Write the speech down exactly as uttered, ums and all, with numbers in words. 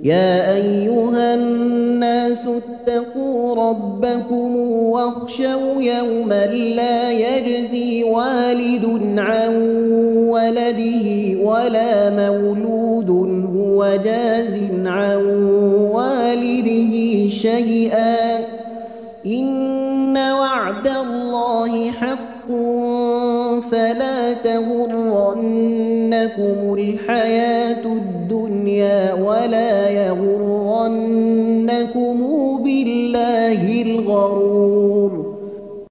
يا أيها الناس اتقوا ربكم واخشوا يوما لا يجزي والد عن ولده ولا مولود هو جاز عن والده شيئا إن وعد الله حق فلا تغرنكم الحياة الدنيا ولا يغرنكم بالله الغرور.